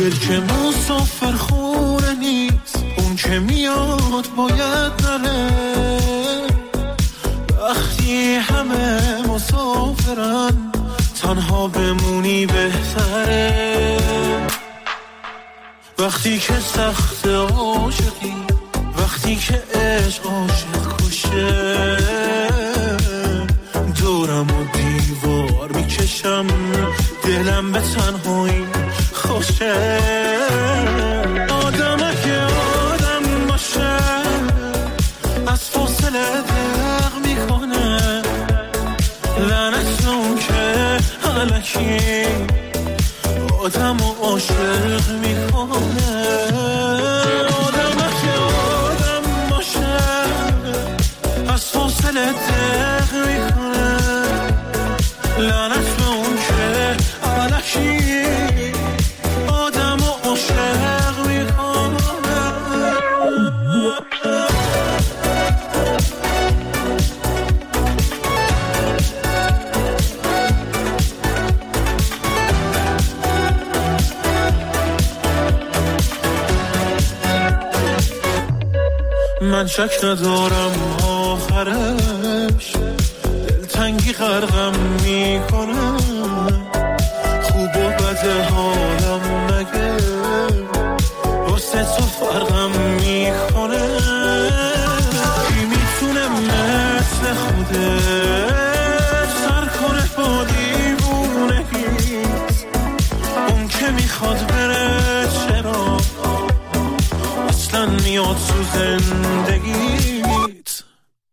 دل که مسافر خونه نیست، اون که میاد باید نره. وقتی همه مسافرن تنها بمونی بهتره. وقتی که سخت عاشقی، وقتی که عشق عاشق کشه، دورم و دیوار میکشم، دلم به تنهایی خوشه. آدم اگه آدم باشه از فاصله دق میکنه، لعنت اون که الکی آدم و عاشق میکنه. آدم اگه آدم باشه از فاصله دق میکنه، لعنت به اون که الکی آدم و عاشق میکنه. من شک ندارم آخرش دلتنگی غرقم میکنه. خوب و بد حالم مگه واسه تو فرقم میکنه. کی میتونه مثل خودت سر کنه با دیوونگیت؟ اون که میخواد بره چرا اصلا میاد تو زندگیت؟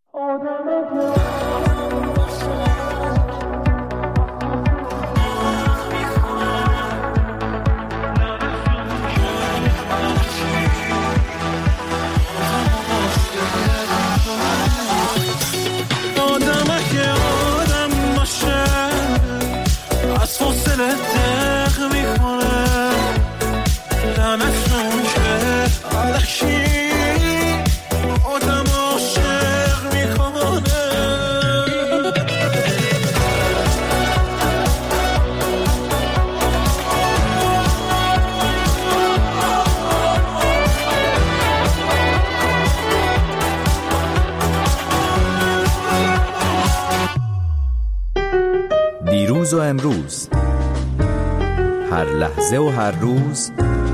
دیروز و امروز، هر لحظه و هر روز،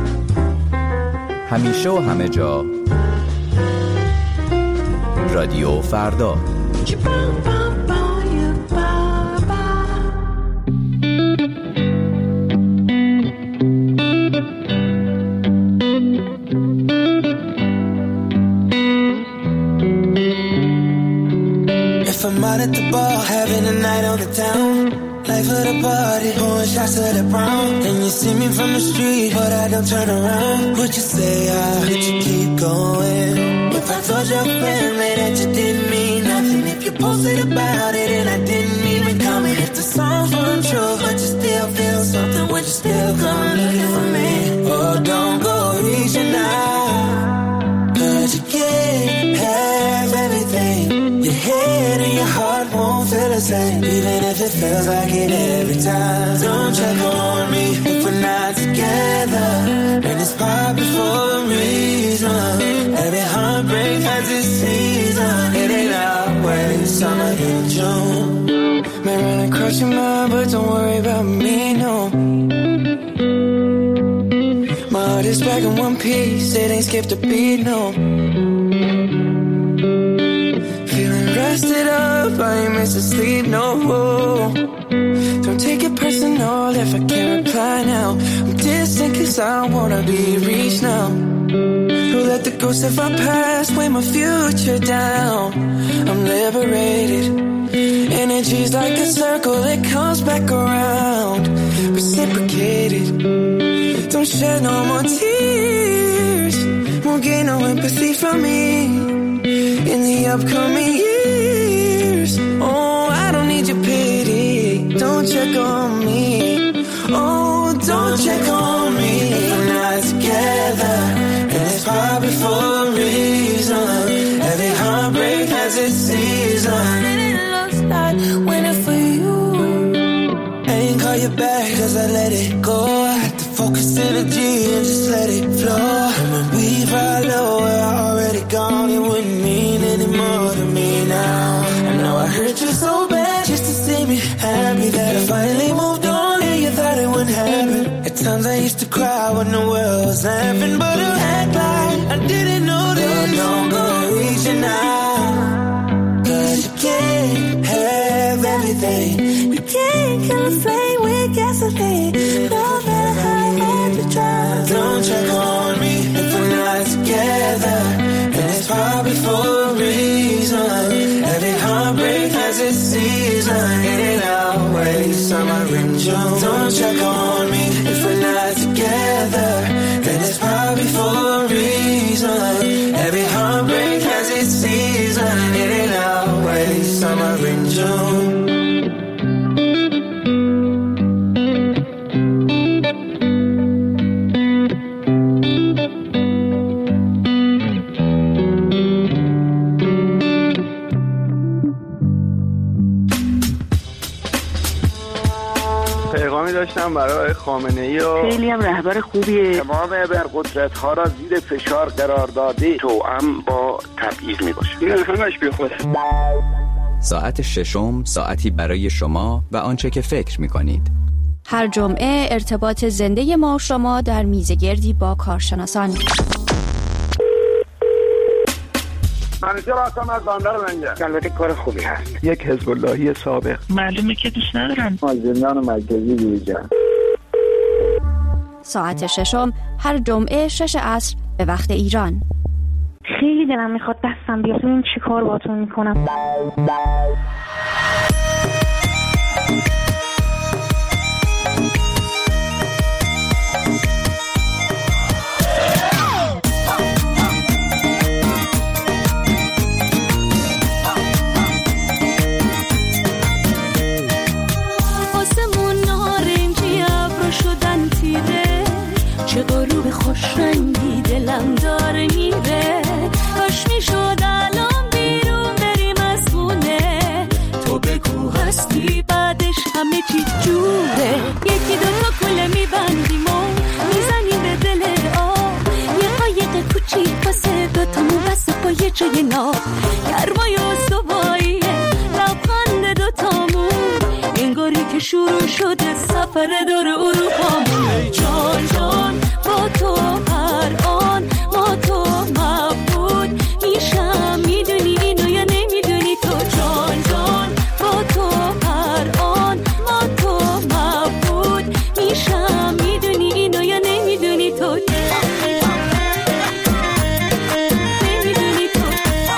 همیشه و همه جا، رادیو فردا. If I'm out at the bar, having a night on the town, life of the party, pouring shots of the brown. And you see me from the street, but I don't turn around. Would you say I heard you keep going? If I told your family that you didn't mean nothing, if you posted about it and I didn't even comment, if the songs weren't true, but you still feel something, would you still come looking for me? Oh, don't go reaching out, 'cause you can't have everything. Your head and your heart won't feel the same, even if it feels like it every time. Don't check on me if we're not together, and it's probably for a reason. Every heartbreak has its season. It ain't always summer in June. May run across your mind, but don't worry about me, no. My heart is back in one piece, it ain't skipped a beat, no. Rested up, I ain't missing sleep, no. Don't take it personal if I can't reply now. I'm distant 'cause I don't wanna be reached now. Don't let the ghosts of our past weigh my future down. I'm liberated. Energy's like a circle, it comes back around. Reciprocated. Don't shed no more tears, won't gain no empathy from me in the upcoming years. Oh, I don't need your pity, don't check on me. Oh, don't check on me. We're not together, and it's probably for a reason. Every heartbreak has its season. And it looks like winning for you. I ain't call you back 'cause I let it go. I had to Focus energy and just let it flow. And when we fly low, we're already gone. It wouldn't mean any more to me now. I know I hurt you so bad just to see me happy that I finally moved on and you thought it wouldn't happen. At times I used to cry when the world was laughing, but I act like I didn't notice. You're no good reaching out, 'cause you can't have everything. You can't kill a flame with gasoline. No matter how hard you try. Don't check on me if we're not together, and it's probably for a reason. Every heartbreak has its season. It ain't always summer in June. Don't check on me if we're not together, then it's probably for a reason. Every heartbreak has its season. It ain't always summer in June. داشتم برای خامنه‌ای و خیلی هم رهبر خوبیه. تمام ابرقدرت‌ها را زیر فشار قرار داده توأم با تبعیض میباشه. این همش بیخوده. ساعت ششم، ساعتی برای شما و آنچه که فکر می‌کنید. هر جمعه ارتباط زنده ما و شما در میزگردی با کارشناسان. منیجر هستم از بندر لنگر. البته کار خوبی هست. یک حزب اللهی سابق. معلومه که دوست ندارم. زندان مرکزی دیجا. ساعت ششم هر جمعه 6 عصر به وقت ایران. خیلی دلم میخواد دستم بیاد ببینم چی کار باهاتون میکنم. چه غروب خوش رنگی دلم داره میره، کاش میشد الان بیرون بریم از خونه. تو بگو هستی بعدش همه چی جوره. یکی دوتا کله میبندیم و میزنیم به دل آب، یه قایق کوچیک واسه دوتامون واسه با یه جای ناب. گرمای استواییه لبخند دوتامون، انگاری که شروع شده سفر دور اروپامون. ای جان جان با تو هر آن ما تو مبود میشم، میدونی اینو یا نمیدونی تو. جان جان با تو هر آن ما تو مبود میشم، میدونی اینو یا نمیدونی تو. نمیدونی تو.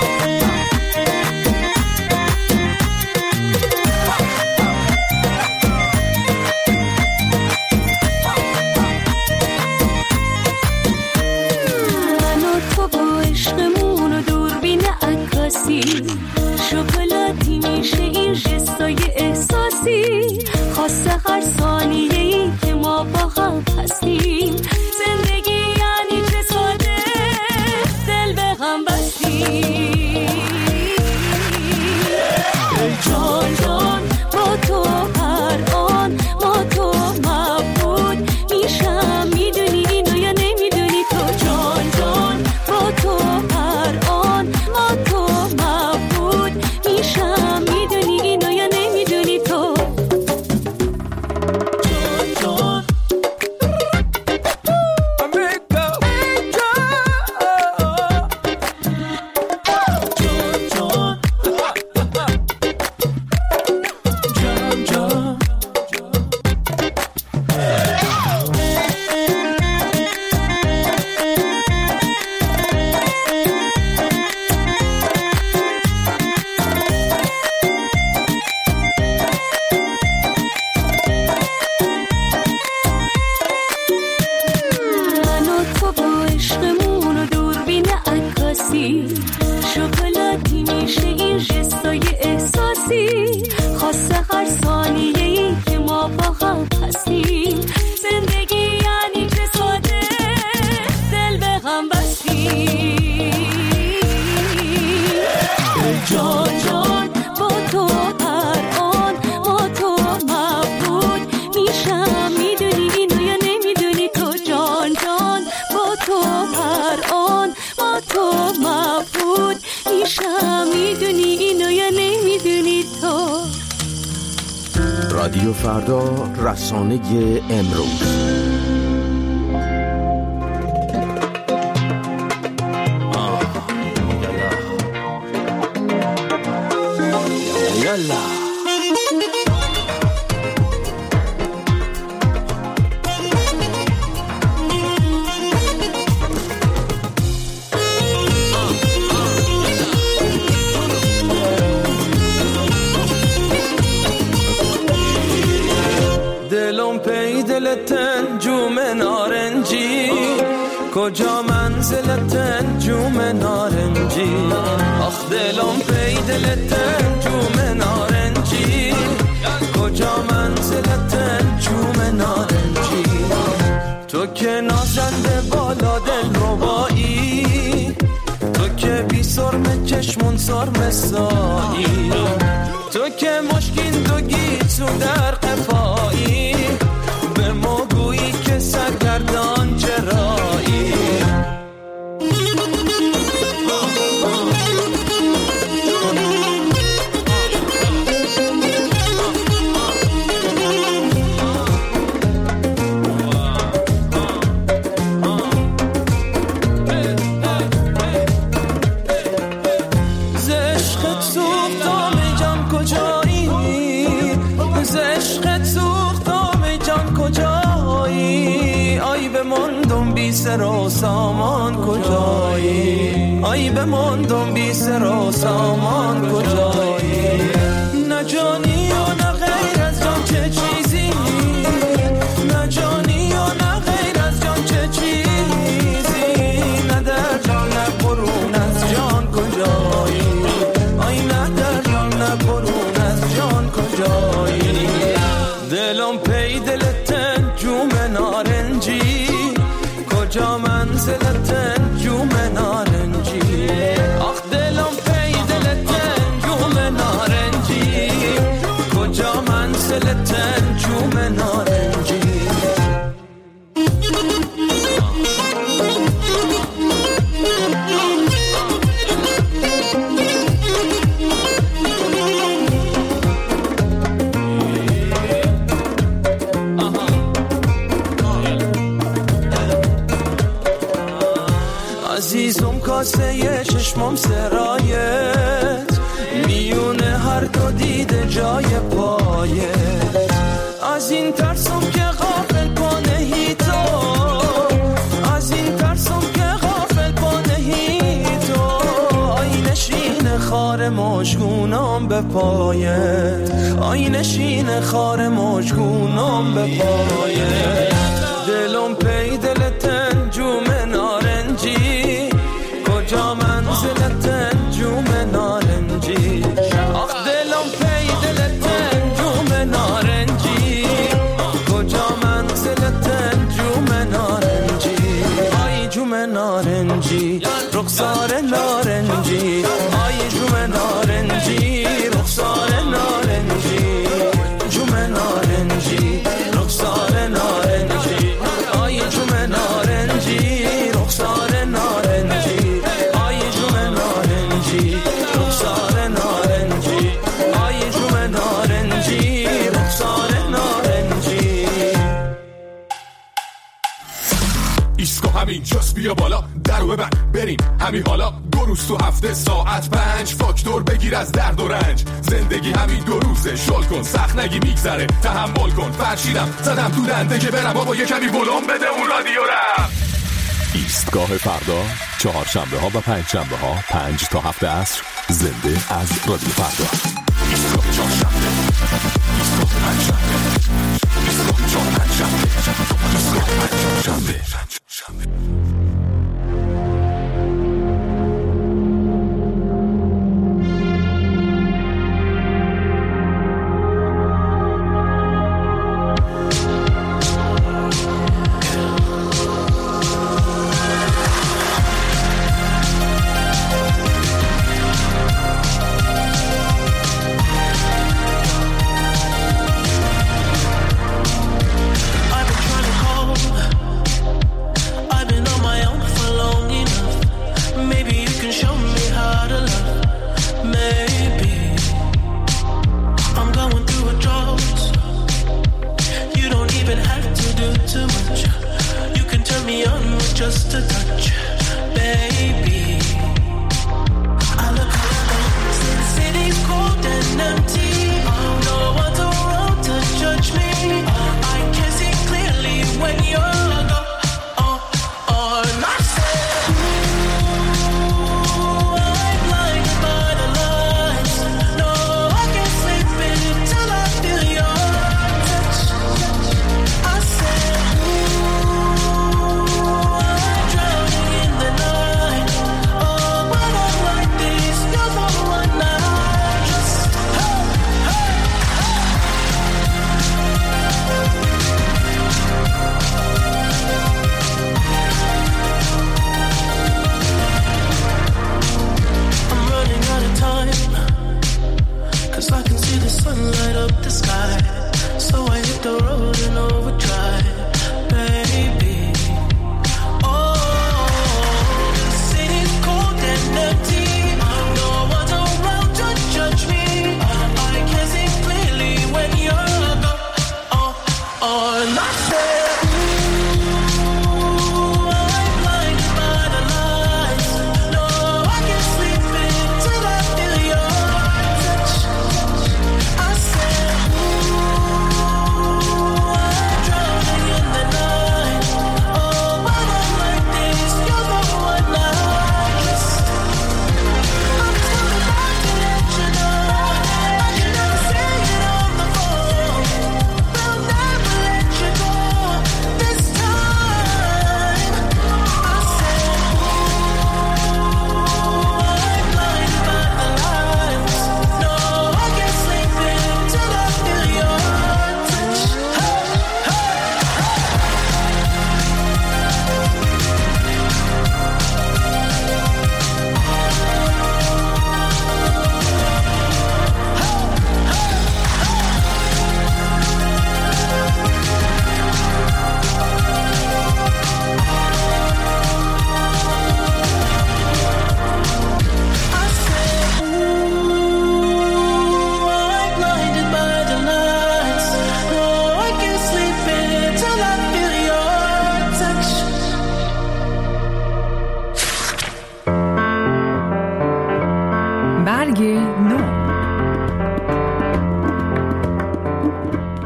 شکلاتی میشه این جستای احساسی، خاصه هر ثانیه‌ای که ما با هم هستیم. زندگی یعنی چه ساده دل به هم بستیم. ای جان جان با تو هر آن ما تو مبود میشم، میدونی اینو یا نمیدونی تو. جان جان با تو هر آن ما تو مبود میشم، میدونی اینو یا نمیدونی تو. جان شکلاتی میشه این جستای احساسی، خاصه هر ثانیه‌ای که ما با هم هستیم. زندگی یعنی چه ساده دل به هم بستیم. جان جان با تو هر آن ما تو مبود میشم، میدونی اینو یا نمیدونی رادیو فردا، رسانه امروز. دلم پی دلتن جوم نارنجی، کجا منزلتن جوم نارنجی. آخ دلم پی دلتن جوم نارنجی، کجا منزلتن جوم نارنجی. تو که نازنده بالا دل ربایی، تو که بی سرم چشمون سرم سایی، تو که مشکین دوگی تو در قفایی، به ما گویی که سرگردان چرایی. سر و سامان کجایی، آی بماندم بی سر و سامان کجایی. نه جانی و نه غیر از جان چه چیزی، نه جانی و نه غیر از جان چه چیزی. نه در جان نه برون از جان کجایی، آی نه در جان نه برون از جان کجایی. دلم پی دلتن جوم نارنجی، کجا منزلتن جوم نارنجی. آخ دلم پی دلتن جوم نارنجی، کجا منزلتن جوم نارنجی. عزیزم کاسه چشمم سرایت، میونه هر دو دیده جای پایت. از این ترسم که غافل پانهی تو، از این ترسم که غافل پانهی تو. آی نشین خار مشگونم به پایت، آی نشین خار مشگونم به پایت. دلم پی دلتن جوم نارنجی، کجا منزلتن جوم نارنجی. آخ دلم پی دلتن جوم نارنجی، کجا منزلتن جوم نارنجی. آی جوم نارنجی رخسار نارنجی، آی جوم نارنجی رخسار نارنجی. جوم نارنجی رخسار نارنجی، آی جوم نارنجی رخسار نارنجی. آی جوم نارنجی رخسار نارنجی، آی جوم نارنجی رخسار نارنجی. ایسکو همین جاست، بیا بالا درو ببند بریم همین حالا. 2 روز تو هفته ساعت 5 فاکتور بگیر از درد و رنج. زندگی همین 2 روزه، شل کن سخت نگی میگذره، تحمل کن. فرشیدم زدم تو دنده که برم بابا یه کمی بلوم بده اون رادیو رم. ایستگاه فردا، چهارشنبه ها و پنجشنبه ها 5 تا 7 عصر، زنده از رادیو فردا. ایستگاه چهارشنبه، ایستگاه پنجشنبه، ایستگاه چهارشنبه، ایستگاه پنجشنبه.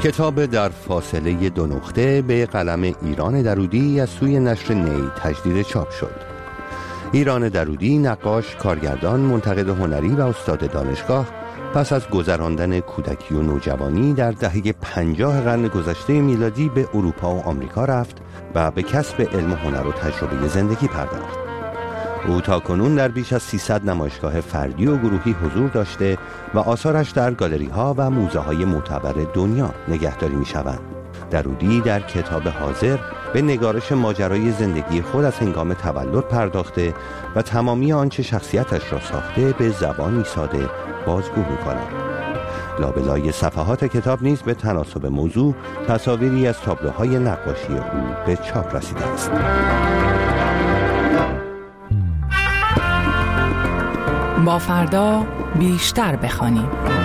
کتاب در فاصله 2 نقطه به قلم ایران درودی از سوی نشر نی تجدید چاپ شد. ایران درودی نقاش، کارگردان، منتقد هنری و استاد دانشگاه پس از گذراندن کودکی و نوجوانی در دهه 50 قرن گذشته میلادی به اروپا و آمریکا رفت و به کسب علم و هنر و تجربه زندگی پرداخت. او تاکنون در بیش از 300 نمایشگاه فردی و گروهی حضور داشته و آثارش در گالری ها و موزه های معتبر دنیا نگهداری می شوند. درودی در کتاب حاضر به نگارش ماجرای زندگی خود از هنگام تولد پرداخته و تمامی آنچه شخصیتش را ساخته به زبانی ساده بازگو می کند. لابلای صفحات کتاب نیز به تناسب موضوع تصاویری از تابلوهای نقاشی او به چاپ رسیده است. با فردا بیشتر بخوانیم.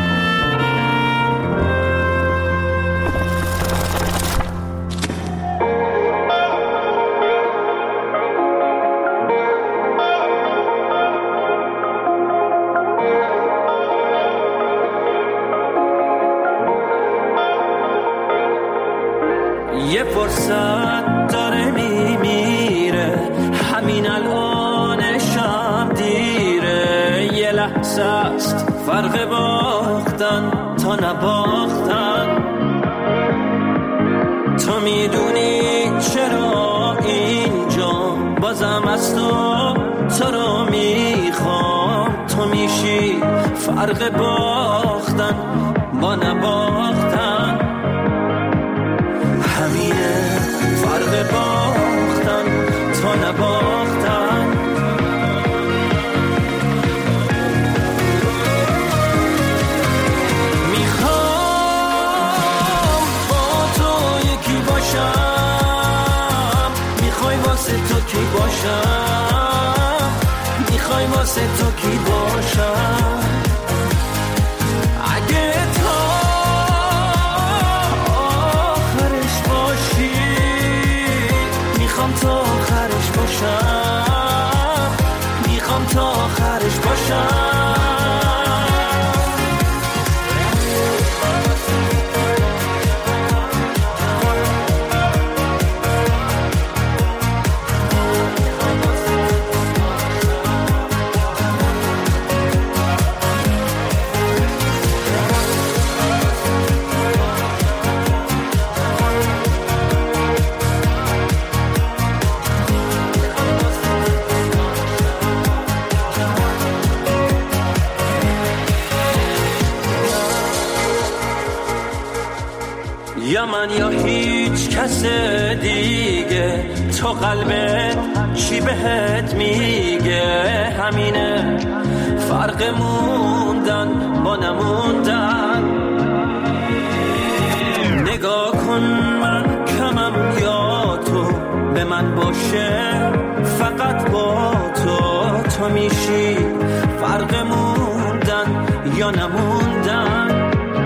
یه فرصت داره میمیره، همین الانشم دیره، یه لحظه است فرق باختن تا نباختن. تو میدونی چرا اینجا بازم از تو رو میخوام، تو میشی فرق باختن با نباختن. همینه فرق باختن تا نباختن. میخوام با تو یکی باشم، میخوای واسه تو کی باشم، میخوای واسه تو کی باشم. اگه تا آخرش باشم، میخوام تا آخرش باشم. یا من یا هیچ کس دیگه، تو قلبت چی بهت میگه؟ همینه فرق موندن با نموندن. نگاه کن من کمم یا تو به من باشه، فقط با تو میشی فرق موندن یا نموندن.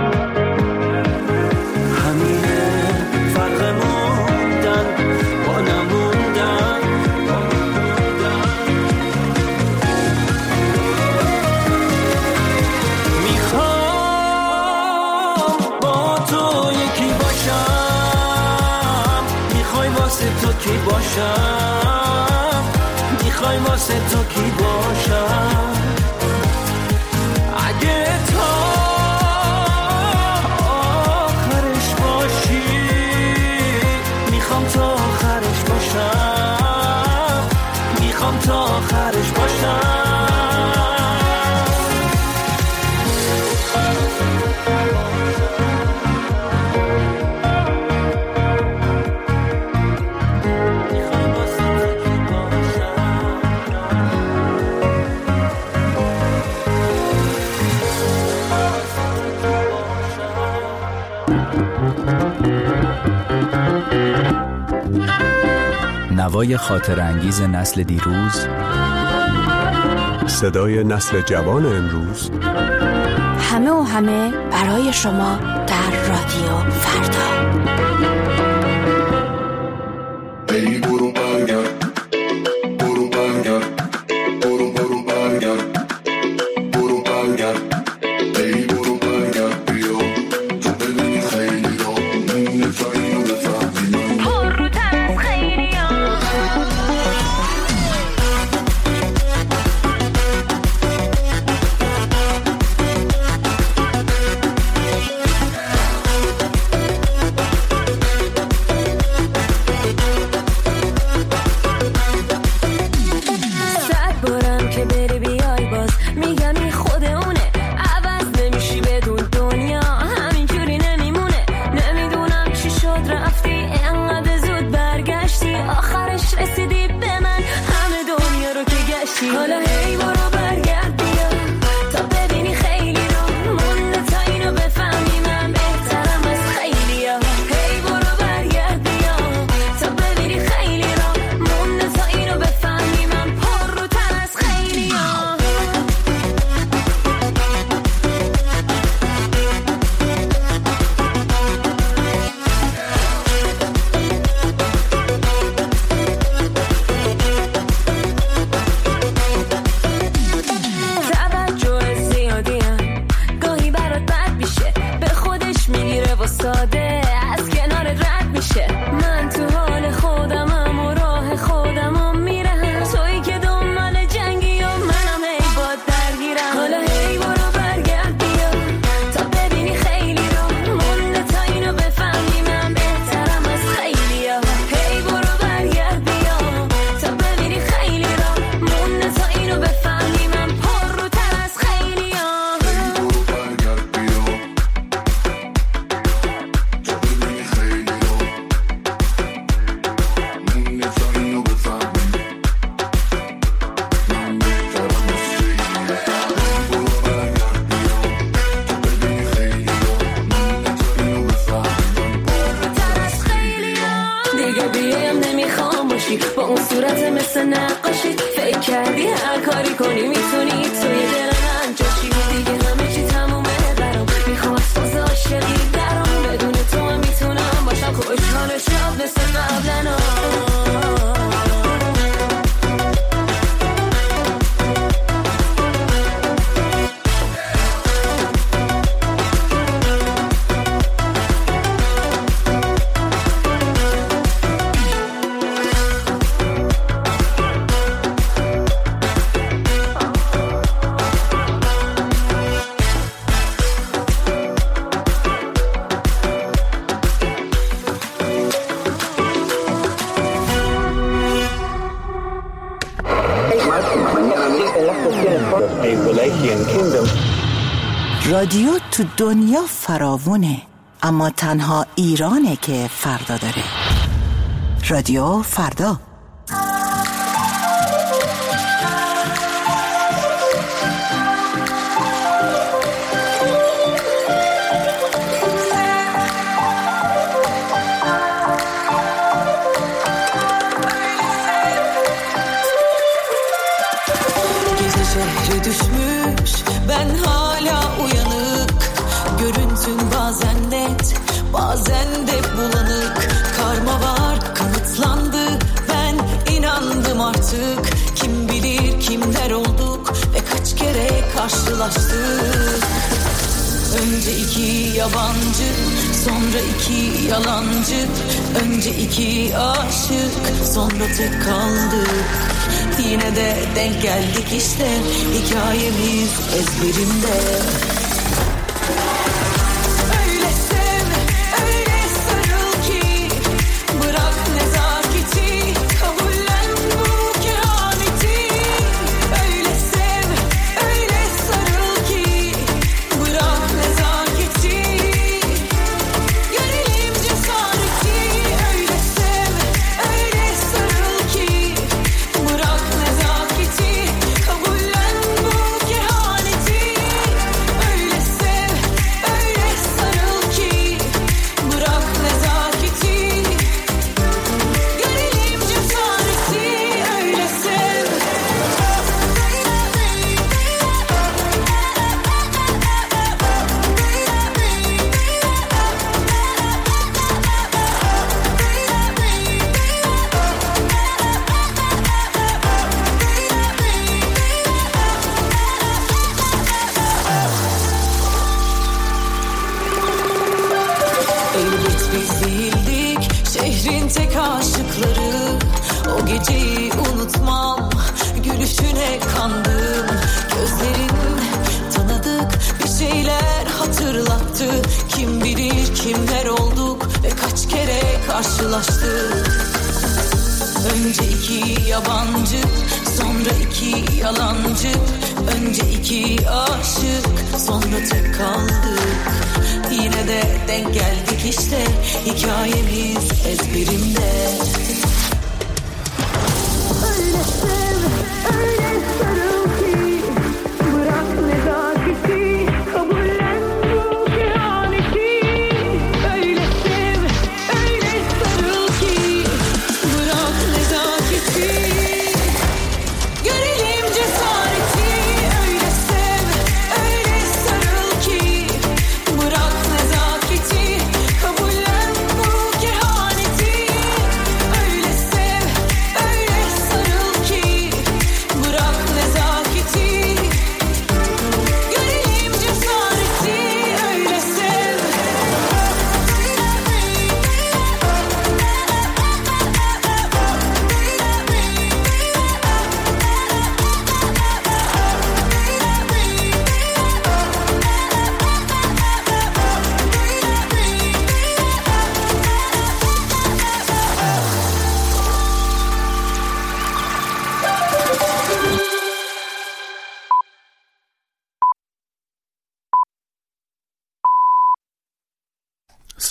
تو کی باشم، میخوای واسه تو کی باشم. اگه تا آخرش باشی، میخوام تا آخرش باشم، میخوام تا آخرش باشم. نوای خاطر انگیز نسل دیروز، صدای نسل جوان امروز، همه و همه برای شما در رادیو فردا. ای برو برگرد، برو برگرد، برو برگرد، برو برگرد. ای برو برگرد بیا، تو ببینی خیلی را ساده از کنارت رد میشه. من تو حال خودمم و راه خودمم میرم، تویی که دنبال جنگی و منم هی باد درگیرم. حالا هی برو برگرد بیا تا ببینی خیلی رو مونده تا اینو بفهمی من بهترم از خیلی ها. هی برو برگرد بیا تا ببینی خیلی رو مونده تا اینو بفهمی من پر رو تر از خیلی ها. با اون صورت مثل نقاشی فکر کردی هر کاری کنی میتونی توی دل من جاشی. دیگه همه چی تمومه برام، میخوام از فاز عاشقی درام. بدون تو هم میتونم باشم خوشحال شاد مثل قبلنا. رادیو تو دنیا فراوونه، اما تنها ایرانه که فردا داره. رادیو فردا. Gece şehre düşmüş, ben hala uyanık. Görüntün bazen net, bazen de bulanık. Karma var, kanıtlandı, ben inandım artık. Kim bilir kimler olduk ve kaç kere karşılaştık. Önce iki yabancı, sonra iki yalancı. Önce iki aşık, sonra tek kaldık. Yine de denk geldik işte, hikayemiz ezberimde. Öyle sev, öyle sarıl ki bırak nezaketi, kabullen bu kehaneti. Öyle sev, öyle sarıl ki bırak nezaketi, görelim cesareti. Öyle sev, öyle sarıl ki bırak nezaketi, kabullen bu kehaneti. Öyle sev, öyle sarıl ki bırak nezaketi, görelim cesareti. Öyle sev. Elbet biz değildik şehrin tek aşıkları. O geceyi unutmam, gülüşüne kandım. Gözlerin tanıdık bir şeyler hatırlattı. Kim bilir kimler olduk ve kaç kere karşılaştık. Önce iki yabancı, sonra iki yalancı. Önce iki aşık, sonra tek kaldık. Yine de denk geldik işte, hikayemiz ezberimde. Öyle sev, öyle sarıl